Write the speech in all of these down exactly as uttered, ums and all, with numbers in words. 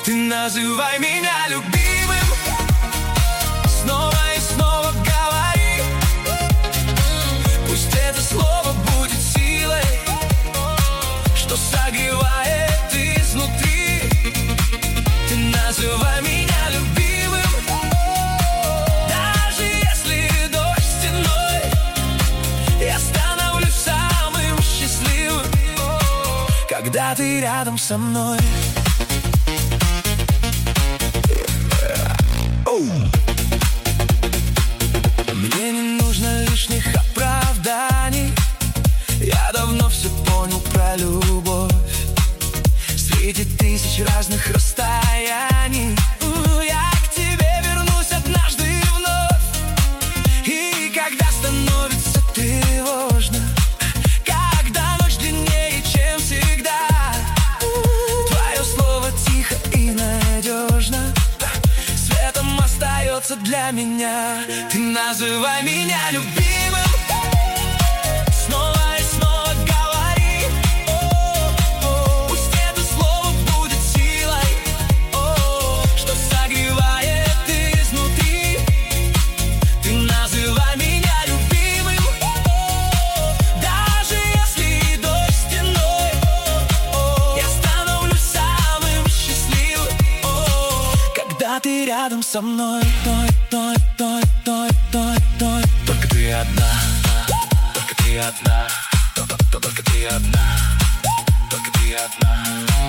Ты называй меня любимым, снова и снова говори. Пусть это слово будет силой, что согревает изнутри. Ты называй меня любимым, даже если дождь стеной, я становлюсь самым счастливым, когда ты рядом со мной. Мне не нужно лишних оправданий, я давно все понял про любовь. Среди тысяч разных расстояний я к тебе вернусь однажды вновь. И когда становится тревожно, когда ночь длиннее, чем всегда, твое слово тихо и надежно светом остается для меня. Ты называй меня любимым, снова и снова говори. О-о-о. Пусть это слово будет силой, о-о-о, что согревает изнутри. Ты называй меня любимым, о-о-о, даже если дождь стеной, о-о-о, я становлюсь самым счастливым, о-о-о, когда ты рядом со мной. Той, той, той, той, той, той. Только ты одна, только ты одна, только ты одна, только ты одна.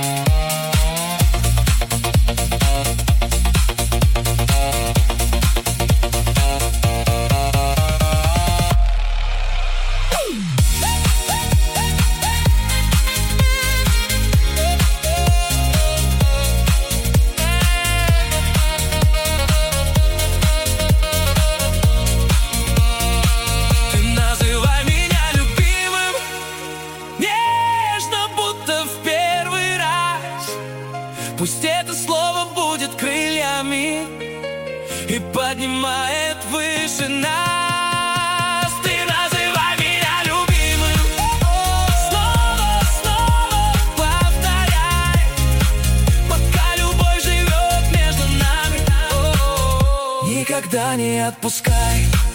Пусть это слово будет крыльями и поднимает выше нас. Ты называй меня любимым, снова, снова повторяй, пока любовь живет между нами. Никогда не отпускай.